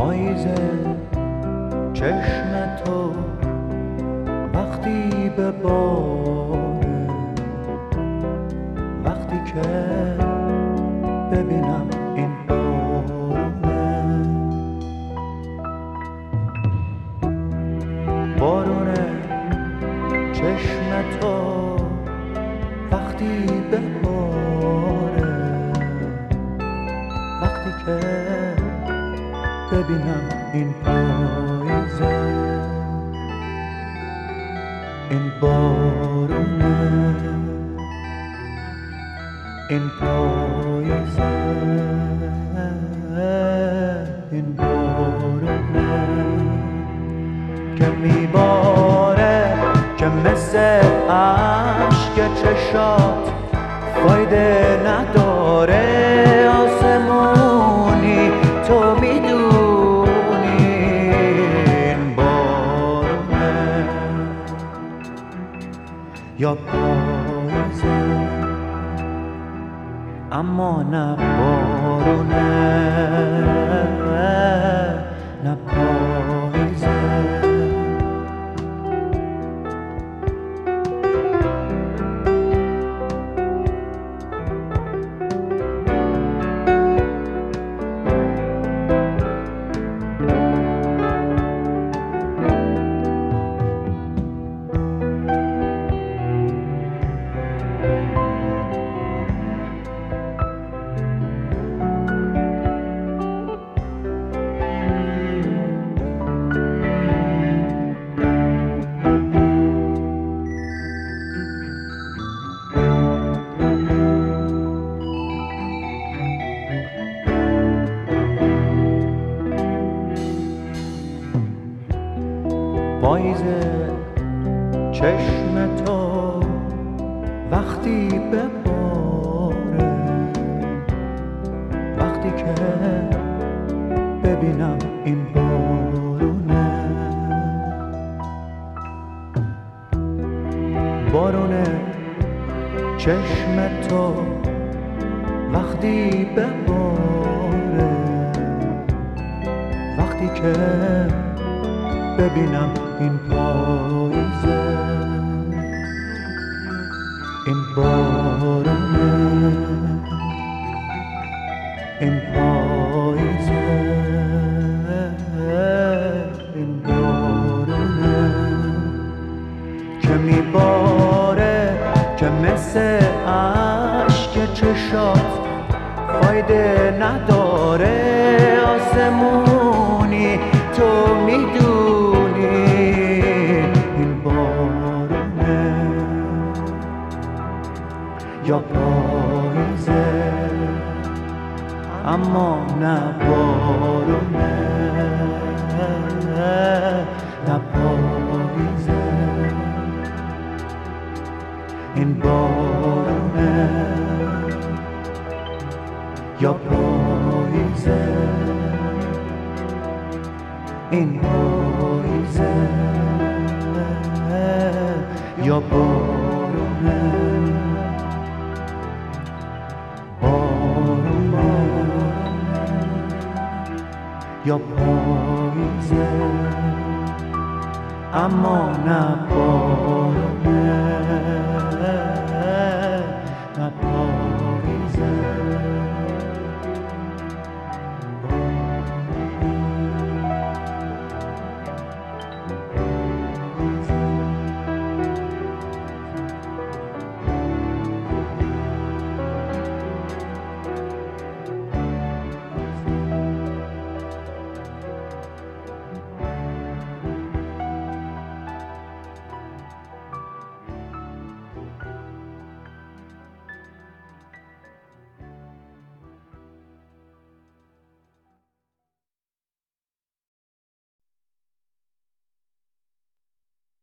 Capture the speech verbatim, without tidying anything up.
پاییز چشم تو وقتی به باره، وقتی که ببینم این بارونه، بارونه چشم تو وقتی به باره، وقتی که ببینم این پاییزه، این بارونه، این پاییزه، این بارونه که میباره، که مثل عشق چشات فایده نداره. آسمونی تو میدونی این بارونه یا پاییزه، اما نه بارونه، نه پاییزه. پاییز چشم تو وقتی به باره، وقتی که ببینم این بارونه، بارونه چشم تو وقتی به باره، وقتی که ببینم این پاییزه، این بارونه، این پاییزه، این بارونه که میباره، که مثل عشق چشات فایده نداره. آسمونی تو میدونی این بارونه یا پاییزه، اما نه بارونه، نه پاییزه. این بارونه یا پاییزه، این پاییزه یا بارونه، بارونه یا پاییزه، اما نه بارونه.